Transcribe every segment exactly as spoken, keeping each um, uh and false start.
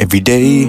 every day.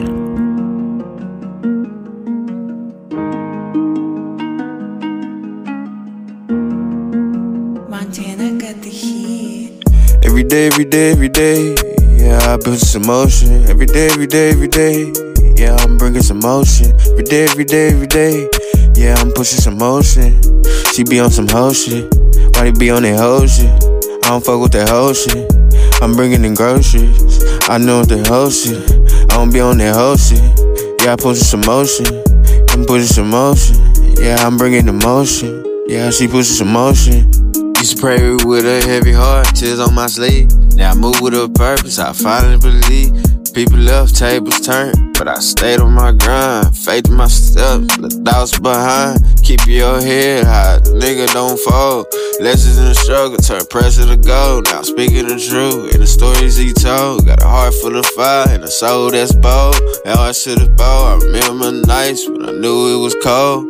Montana got the heat. Every day, every day, every day. Yeah, I build some motion. Every day, every day, every day. Yeah, I'm bringing some motion. Every day, every day, every day. Yeah, I'm pushing some motion. She be on some whole shit. Why they be on that whole shit? I don't fuck with that whole shit. I'm bringing in groceries. I know the whole shit. I don't be on that whole shit. Yeah, I pushing some motion. I'm pushing some motion. Yeah, I'm bringing the motion. Yeah, she pushing some motion. Used to pray with a heavy heart, tears on my sleeve. Now I move with a purpose, I finally believe. People left, tables turned, but I stayed on my grind. Faith in my steps, the doubts behind. Keep your head high, nigga don't fall. Lessons in the struggle, turn pressure to gold. Now speaking the truth, in the stories he told. Got a heart full of fire and a soul that's bold. How I should've bold, I remember nights when I knew it was cold.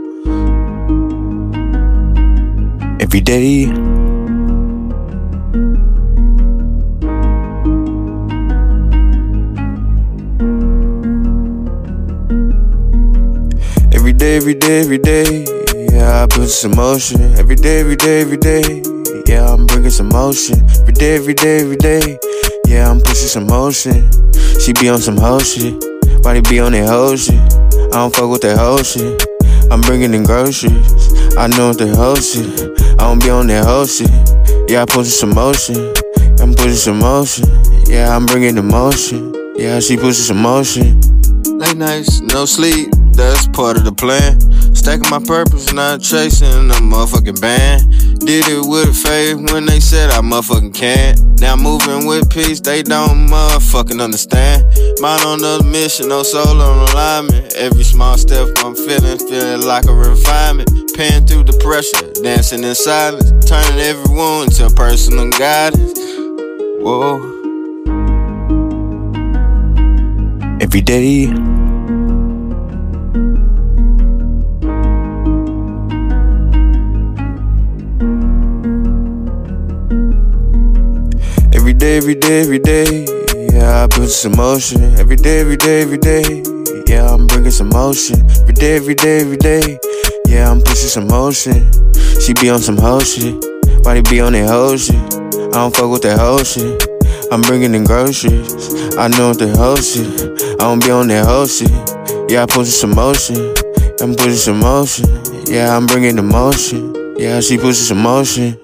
Every day. Every day, every day, every day, yeah, I build some motion. Every day, every day, every day, yeah, I'm bringing some motion. Every day, every day, every day, yeah, I'm pushing some motion. She be on some whole shit. Why they be on that whole shit? I don't fuck with that whole shit. I'm bringing in groceries. I know the whole shit. I don't be on that whole shit. Yeah, I pushing some motion. I'm pushing some motion. Yeah, I'm bringing the motion. Yeah, she pushing some motion. Late nights, no sleep, that's part of the plan. Stacking my purpose, not chasing a motherfucking band. Did it with faith when they said I motherfucking can't. Now moving with peace, they don't motherfucking understand. Mind on the mission, no soul on alignment. Every small step I'm feeling, feeling like a refinement. Paying through the pressure, dancing in silence. Turning every wound to personal guidance. Whoa. Every day. Every day, every day, every day, yeah, I build some motion. Every day, every day, every day, yeah, I'm bringing some motion. Every day, every day, every day, yeah, I'm pushing some motion. She be on some whole shit. Why they be on that whole shit? I don't fuck with that whole shit. I'm bringing in groceries. I know the whole shit. I don't be on that whole shit. Yeah, I pushing some motion. I'm pushing some motion. Yeah, I'm bringing the motion. Yeah, she pushing some motion.